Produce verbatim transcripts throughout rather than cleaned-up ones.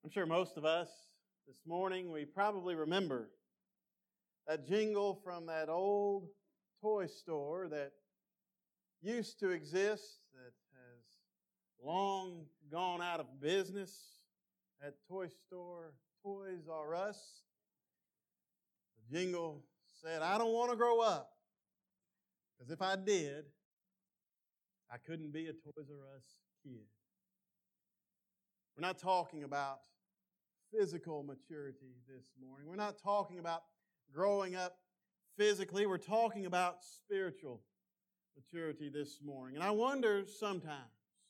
I'm sure most of us this morning, we probably remember that jingle from that old toy store that used to exist, that has long gone out of business. That toy store, Toys R Us. The jingle said, "I don't want to grow up, because if I did, I couldn't be a Toys R Us kid." We're not talking about physical maturity this morning. We're not talking about growing up physically. We're talking about spiritual maturity this morning. And I wonder sometimes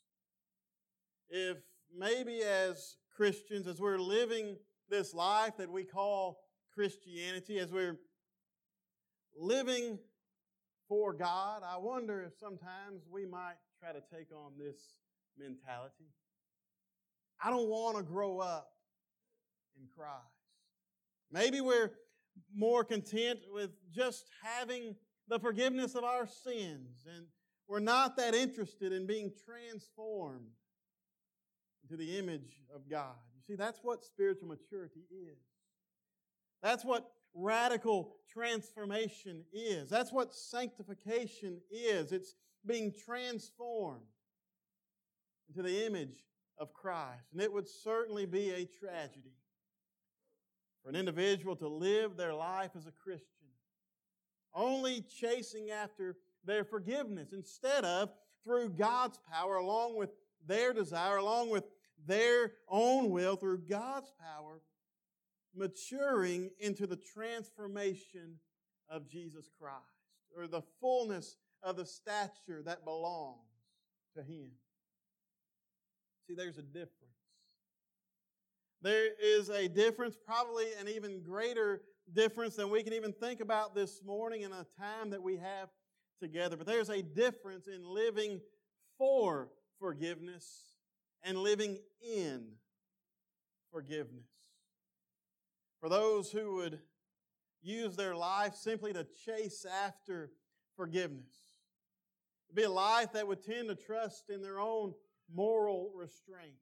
if maybe as Christians, as we're living this life that we call Christianity, as we're living for God, I wonder if sometimes we might try to take on this mentality. I don't want to grow up in Christ. Maybe we're more content with just having the forgiveness of our sins, and we're not that interested in being transformed into the image of God. You see, that's what spiritual maturity is. That's what radical transformation is. That's what sanctification is. It's being transformed into the image of Christ. And it would certainly be a tragedy for an individual to live their life as a Christian only chasing after their forgiveness instead of, through God's power, along with their desire, along with their own will, through God's power, maturing into the transformation of Jesus Christ, or the fullness of the stature that belongs to Him. See, there's a difference. There is a difference, probably an even greater difference than we can even think about this morning in a time that we have together. But there's a difference in living for forgiveness and living in forgiveness. For those who would use their life simply to chase after forgiveness, it would be a life that would tend to trust in their own moral restraint.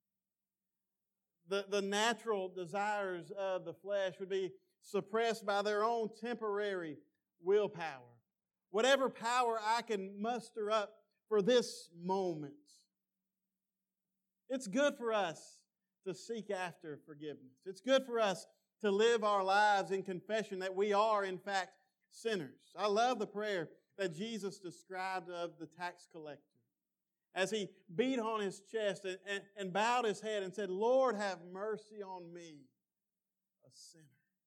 The, the natural desires of the flesh would be suppressed by their own temporary willpower. Whatever power I can muster up for this moment. It's good for us to seek after forgiveness. It's good for us to live our lives in confession that we are, in fact, sinners. I love the prayer that Jesus described of the tax collector, as he beat on his chest and, and, and bowed his head and said, "Lord, have mercy on me, a sinner."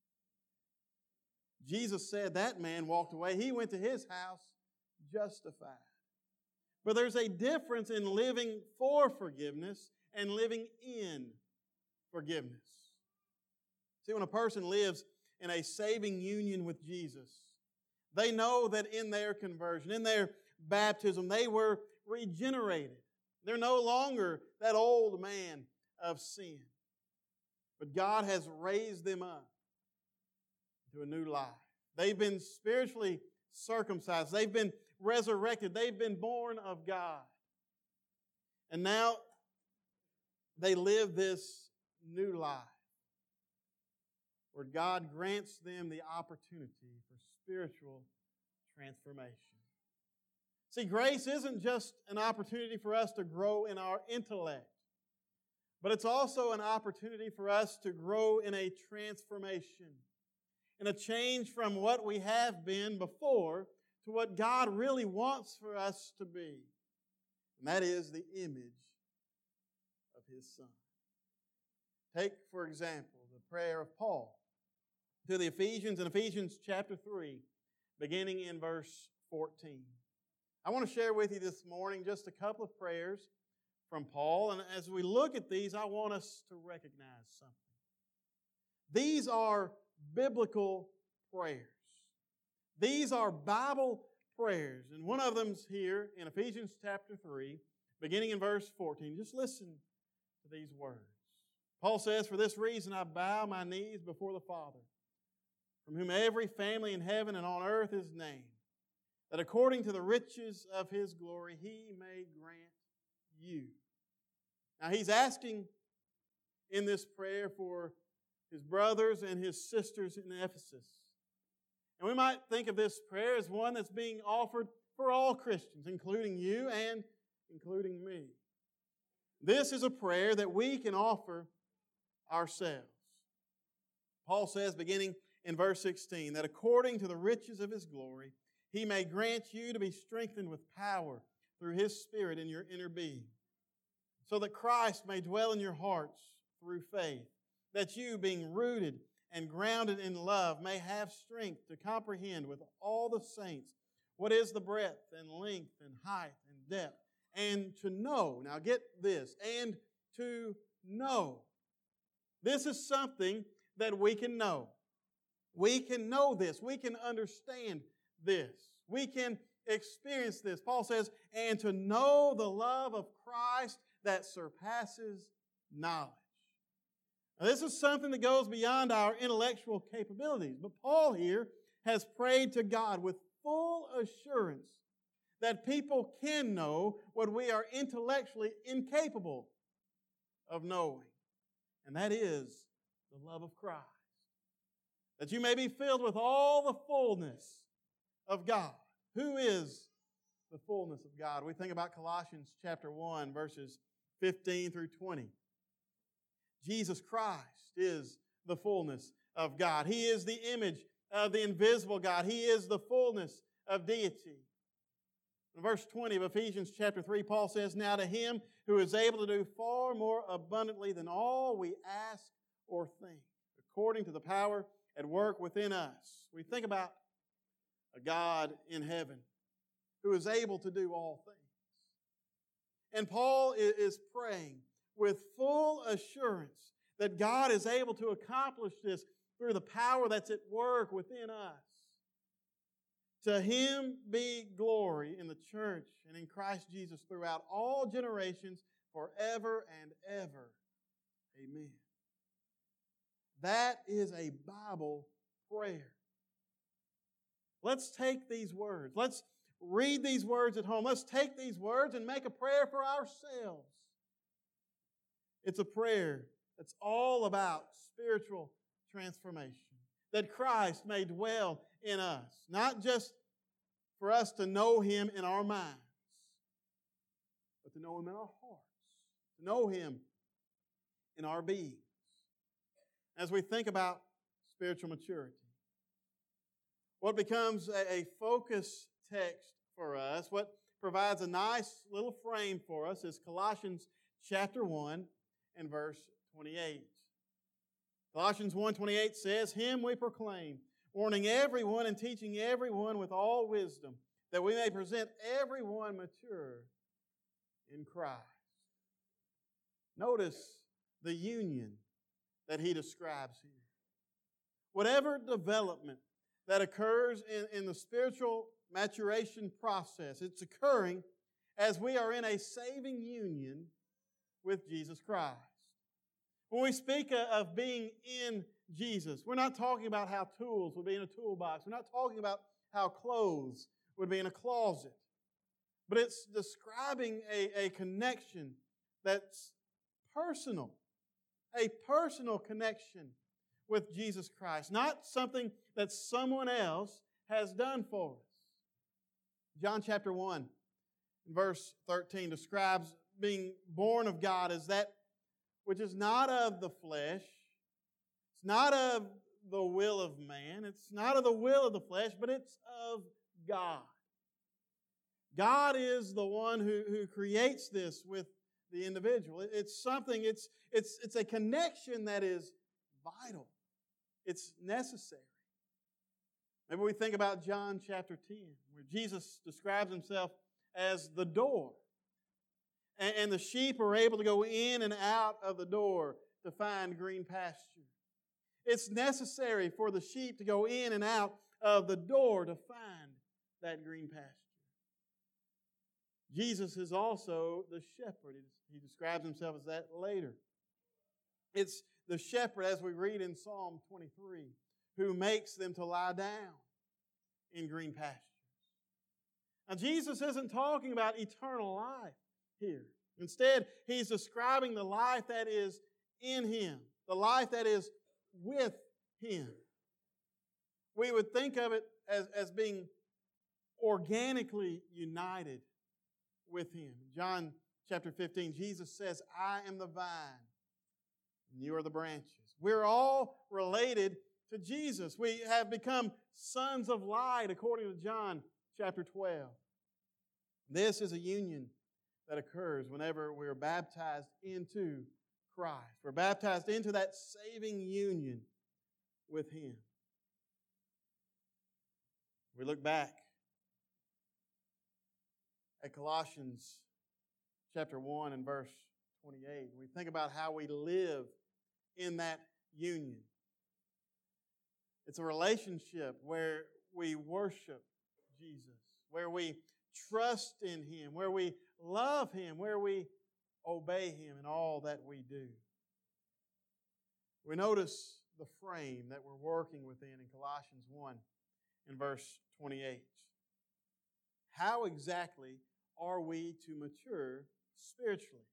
Jesus said that man walked away. He went to his house justified. But there's a difference in living for forgiveness and living in forgiveness. See, when a person lives in a saving union with Jesus, they know that in their conversion, in their baptism, they were regenerated. They're no longer that old man of sin. But God has raised them up to a new life. They've been spiritually circumcised. They've been resurrected. They've been born of God. And now they live this new life where God grants them the opportunity for spiritual transformation. See, grace isn't just an opportunity for us to grow in our intellect, but it's also an opportunity for us to grow in a transformation, in a change from what we have been before to what God really wants for us to be. And that is the image of His Son. Take, for example, the prayer of Paul to the Ephesians in Ephesians chapter three, beginning in verse fourteen. I want to share with you this morning just a couple of prayers from Paul. And as we look at these, I want us to recognize something. These are biblical prayers. These are Bible prayers. And one of them's here in Ephesians chapter three, beginning in verse fourteen. Just listen to these words. Paul says, "For this reason I bow my knees before the Father, from whom every family in heaven and on earth is named, that according to the riches of His glory He may grant you." Now He's asking in this prayer for his brothers and his sisters in Ephesus. And we might think of this prayer as one that's being offered for all Christians, including you and including me. This is a prayer that we can offer ourselves. Paul says, beginning in verse sixteen, that according to the riches of His glory, He may grant you to be strengthened with power through His Spirit in your inner being, so that Christ may dwell in your hearts through faith, that you, being rooted and grounded in love, may have strength to comprehend with all the saints what is the breadth and length and height and depth, and to know, now get this, and to know. This is something that we can know. We can know this. We can understand this. We can experience this. Paul says, and to know the love of Christ that surpasses knowledge. Now, this is something that goes beyond our intellectual capabilities. But Paul here has prayed to God with full assurance that people can know what we are intellectually incapable of knowing. And that is the love of Christ. That you may be filled with all the fullness of God. Who is the fullness of God? We think about Colossians chapter one, verses fifteen through twenty. Jesus Christ is the fullness of God. He is the image of the invisible God. He is the fullness of deity. In verse twenty of Ephesians chapter three, Paul says, now to Him who is able to do far more abundantly than all we ask or think, according to the power at work within us. We think about a God in heaven who is able to do all things. And Paul is praying with full assurance that God is able to accomplish this through the power that's at work within us. To Him be glory in the church and in Christ Jesus throughout all generations, forever and ever. Amen. That is a Bible prayer. Let's take these words. Let's read these words at home. Let's take these words and make a prayer for ourselves. It's a prayer that's all about spiritual transformation. That Christ may dwell in us. Not just for us to know Him in our minds, but to know Him in our hearts. To know Him in our beings. As we think about spiritual maturity, what becomes a, a focus text for us, what provides a nice little frame for us, is Colossians chapter one and verse twenty-eight. Colossians one twenty-eight says, Him we proclaim, warning everyone and teaching everyone with all wisdom, that we may present everyone mature in Christ. Notice the union that he describes here. Whatever development that occurs in, in the spiritual maturation process, it's occurring as we are in a saving union with Jesus Christ. When we speak of being in Jesus, we're not talking about how tools would be in a toolbox. We're not talking about how clothes would be in a closet. But it's describing a, a connection that's personal. A personal connection with Jesus Christ. Not something that someone else has done for us. John chapter one, verse thirteen describes being born of God as that which is not of the flesh. It's not of the will of man. It's not of the will of the flesh, but it's of God. God is the one who, who creates this with the individual. It's something, it's, it's, it's a connection that is vital. It's necessary. Maybe we think about John chapter ten, where Jesus describes Himself as the door. And, and the sheep are able to go in and out of the door to find green pasture. It's necessary for the sheep to go in and out of the door to find that green pasture. Jesus is also the shepherd. He describes Himself as that later. It's the shepherd, as we read in Psalm twenty-three, who makes them to lie down in green pastures. Now, Jesus isn't talking about eternal life here. Instead, He's describing the life that is in Him, the life that is with Him. We would think of it as, as being organically united with Him. John chapter fifteen, Jesus says, I am the vine, and you are the branches. We're all related to Jesus. We have become sons of light, according to John chapter twelve. This is a union that occurs whenever we're baptized into Christ. We're baptized into that saving union with Him. We look back at Colossians chapter one and verse twenty-eight. We think about how we live in that union. It's a relationship where we worship Jesus, where we trust in Him, where we love Him, where we obey Him in all that we do. We notice the frame that we're working within in Colossians one and verse twenty-eight. How exactly are we to mature spiritually?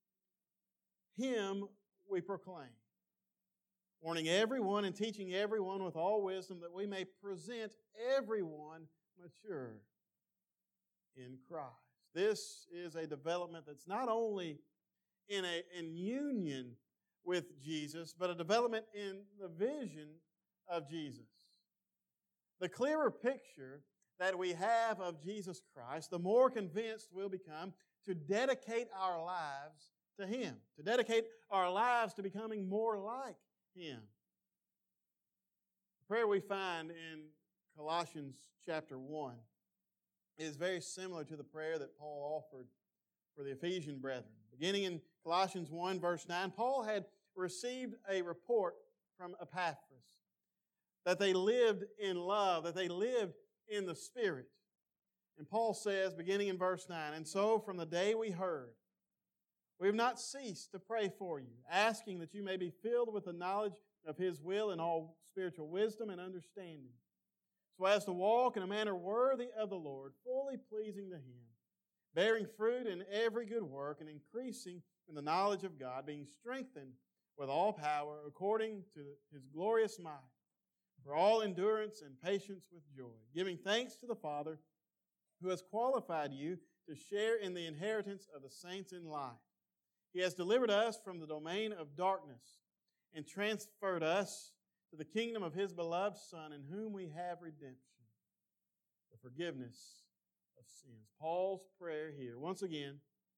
Him we proclaim, warning everyone and teaching everyone with all wisdom, that we may present everyone mature in Christ. This is a development that's not only in a in union with Jesus, but a development in the vision of Jesus. The clearer picture that we have of Jesus Christ, the more convinced we'll become to dedicate our lives to Him, to dedicate our lives to becoming more like Him. The prayer we find in Colossians chapter one is very similar to the prayer that Paul offered for the Ephesian brethren. Beginning in Colossians one, verse nine, Paul had received a report from Epaphras that they lived in love, that they lived in the Spirit. And Paul says, beginning in verse nine, and so from the day we heard, we have not ceased to pray for you, asking that you may be filled with the knowledge of His will and all spiritual wisdom and understanding, so as to walk in a manner worthy of the Lord, fully pleasing to Him, bearing fruit in every good work and increasing in the knowledge of God, being strengthened with all power according to His glorious might, for all endurance and patience with joy, giving thanks to the Father who has qualified you to share in the inheritance of the saints in light. He has delivered us from the domain of darkness and transferred us to the kingdom of His beloved Son, in whom we have redemption, the forgiveness of sins. Paul's prayer here, once again,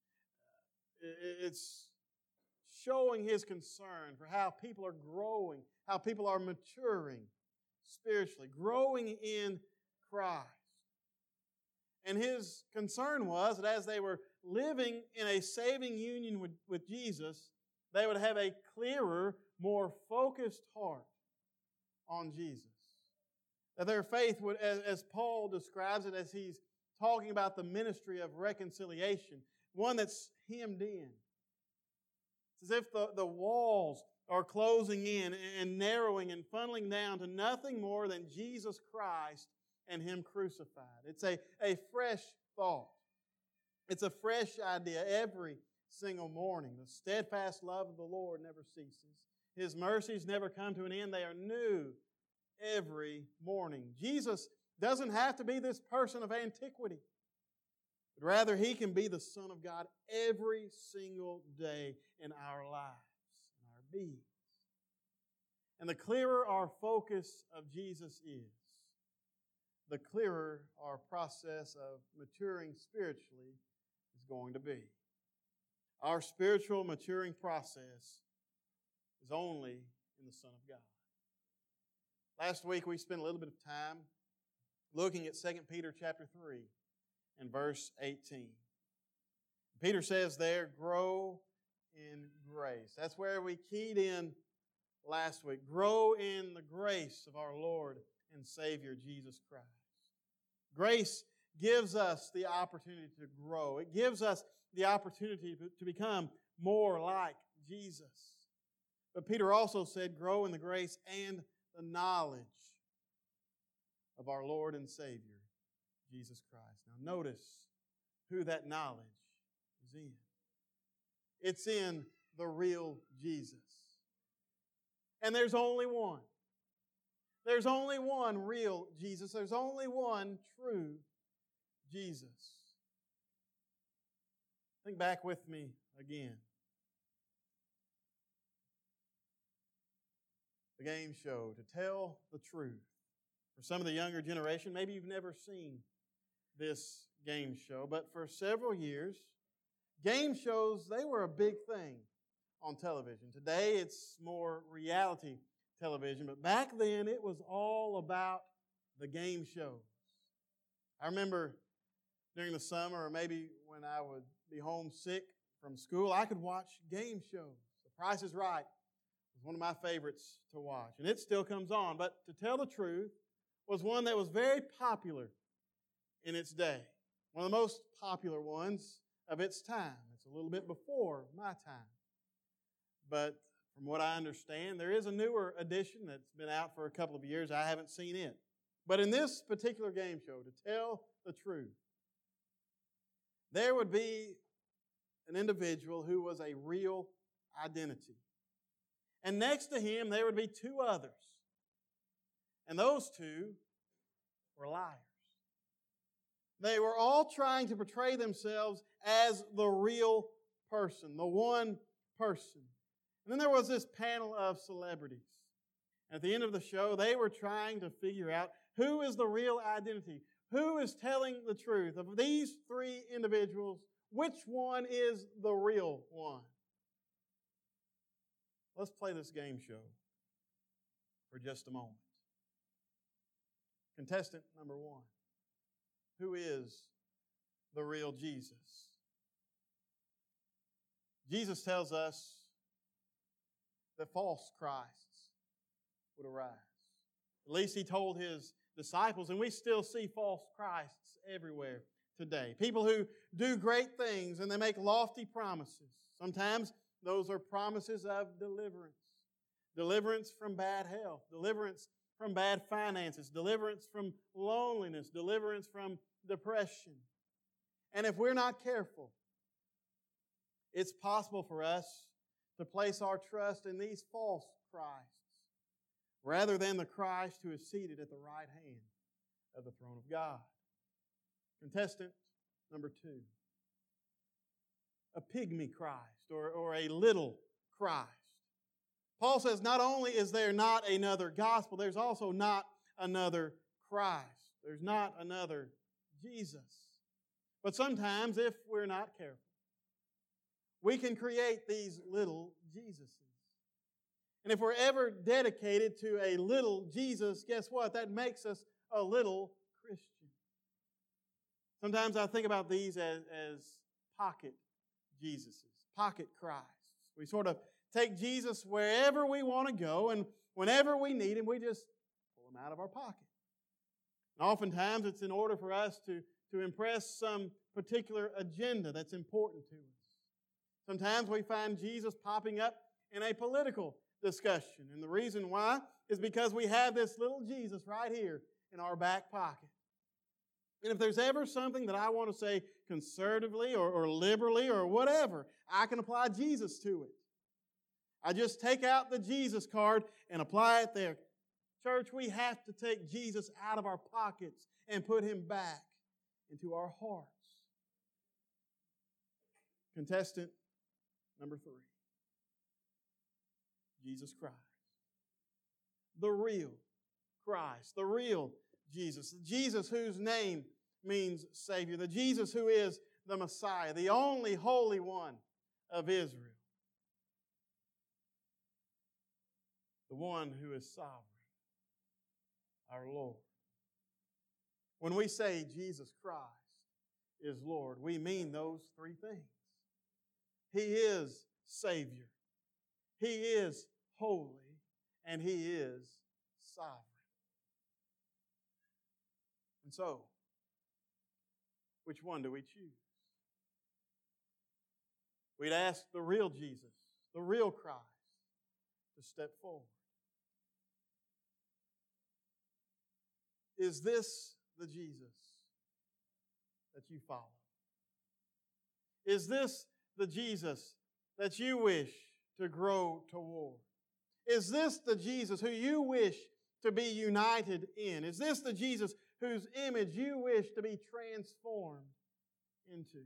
it's showing his concern for how people are growing, how people are maturing spiritually, growing in Christ. And his concern was that as they were living in a saving union with, with Jesus, they would have a clearer, more focused heart on Jesus. That their faith would, as, as Paul describes it, as he's talking about the ministry of reconciliation, one that's hemmed in. It's as if the, the walls are closing in and narrowing and funneling down to nothing more than Jesus Christ and Him crucified. It's a, a fresh thought. It's a fresh idea every single morning. The steadfast love of the Lord never ceases. His mercies never come to an end. They are new every morning. Jesus doesn't have to be this person of antiquity, but rather He can be the Son of God every single day in our lives, in our beings. And the clearer our focus of Jesus is, the clearer our process of maturing spiritually is going to be. Our spiritual maturing process is only in the Son of God. Last week we spent a little bit of time looking at Second Peter chapter three and verse eighteen. Peter says there, grow in grace. That's where we keyed in last week. Grow in the grace of our Lord and Savior Jesus Christ. Grace gives us the opportunity to grow. It gives us the opportunity to become more like Jesus. But Peter also said, grow in the grace and the knowledge of our Lord and Savior, Jesus Christ. Now notice who that knowledge is in. It's in the real Jesus. And there's only one. There's only one real Jesus. There's only one true Jesus. Think back with me again. The game show, to tell the truth. For some of the younger generation, maybe you've never seen this game show, but for several years, game shows, they were a big thing on television. Today, it's more reality television, but back then, it was all about the game shows. I remember during the summer, or maybe when I would be homesick from school, I could watch game shows. The Price is Right was one of my favorites to watch, and it still comes on. But to tell the truth, was one that was very popular in its day. One of the most popular ones of its time. It's a little bit before my time. But from what I understand, there is a newer edition that's been out for a couple of years. I haven't seen it. But in this particular game show, to tell the truth, there would be an individual who was a real identity. And next to him, there would be two others. And those two were liars. They were all trying to portray themselves as the real person, the one person. And then there was this panel of celebrities. At the end of the show, they were trying to figure out who is the real identity, who is telling the truth. Of these three individuals, which one is the real one? Let's play this game show for just a moment. Contestant number one. Who is the real Jesus? Jesus tells us that false Christs would arise. At least He told His disciples, and we still see false Christs everywhere today. People who do great things and they make lofty promises. Sometimes those are promises of deliverance. Deliverance from bad health. Deliverance from bad finances. Deliverance from loneliness. Deliverance from depression. And if we're not careful, it's possible for us to place our trust in these false Christs rather than the Christ who is seated at the right hand of the throne of God. Contestant number two. A pygmy Christ or, or a little Christ. Paul says not only is there not another gospel, there's also not another Christ. There's not another Jesus. But sometimes, if we're not careful, we can create these little Jesuses. And if we're ever dedicated to a little Jesus, guess what? That makes us a little Christian. Sometimes I think about these as, as pocket Jesuses, pocket Christs. We sort of take Jesus wherever we want to go, and whenever we need Him, we just pull Him out of our pocket. And oftentimes, it's in order for us to, to impress some particular agenda that's important to us. Sometimes we find Jesus popping up in a political discussion, and the reason why is because we have this little Jesus right here in our back pocket. And if there's ever something that I want to say conservatively or, or liberally or whatever, I can apply Jesus to it. I just take out the Jesus card and apply it there. Church, we have to take Jesus out of our pockets and put Him back into our hearts. Contestant number three. Jesus Christ. The real Christ. The real Jesus. The Jesus whose name means Savior. The Jesus who is the Messiah. The only Holy One of Israel. The one who is sovereign. Our Lord. When we say Jesus Christ is Lord, we mean those three things. He is Savior. He is holy. And He is sovereign. And so, which one do we choose? We'd ask the real Jesus, the real Christ, to step forward. Is this the Jesus that you follow? Is this the Jesus that you wish to grow toward? Is this the Jesus who you wish to be united in? Is this the Jesus whose image you wish to be transformed into?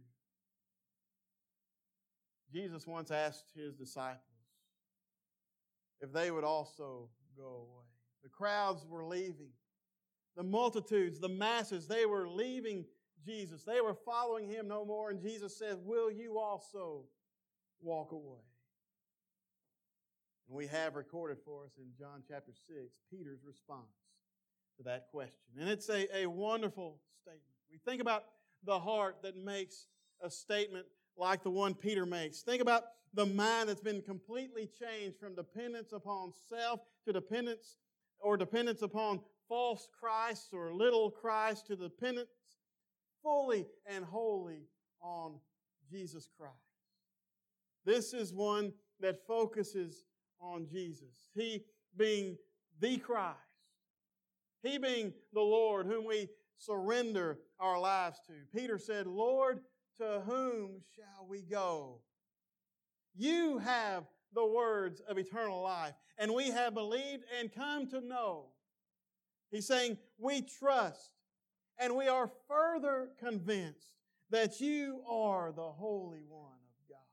Jesus once asked His disciples if they would also go away. The crowds were leaving. The multitudes, the masses, they were leaving Jesus. They were following Him no more. And Jesus said, will you also walk away? And we have recorded for us in John chapter six, Peter's response to that question. And it's a, a wonderful statement. We think about the heart that makes a statement like the one Peter makes. Think about the mind that's been completely changed from dependence upon self to dependence or dependence upon false Christ or little Christ to dependence fully and wholly on Jesus Christ. This is one that focuses on Jesus. He being the Christ. He being the Lord whom we surrender our lives to. Peter said, Lord, to whom shall we go? You have the words of eternal life, and we have believed and come to know. He's saying, we trust, and we are further convinced that you are the Holy One of God.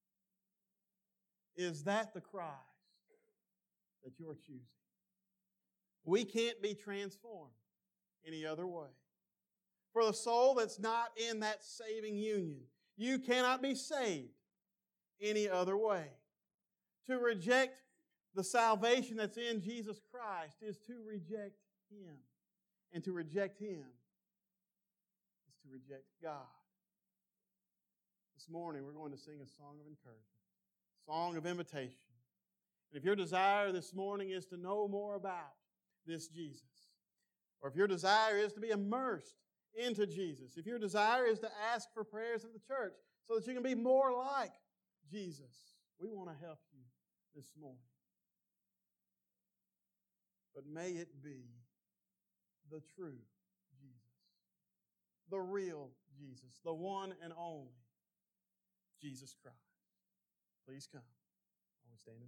Is that the Christ that you're choosing? We can't be transformed any other way. For the soul that's not in that saving union, you cannot be saved any other way. To reject the salvation that's in Jesus Christ is to reject Him. And to reject Him is to reject God. This morning we're going to sing a song of encouragement, a song of invitation. And if your desire this morning is to know more about this Jesus, or if your desire is to be immersed into Jesus, if your desire is to ask for prayers of the church so that you can be more like Jesus, we want to help you this morning. But may it be the true Jesus, the real Jesus, the one and only Jesus Christ. Please come. I will stand in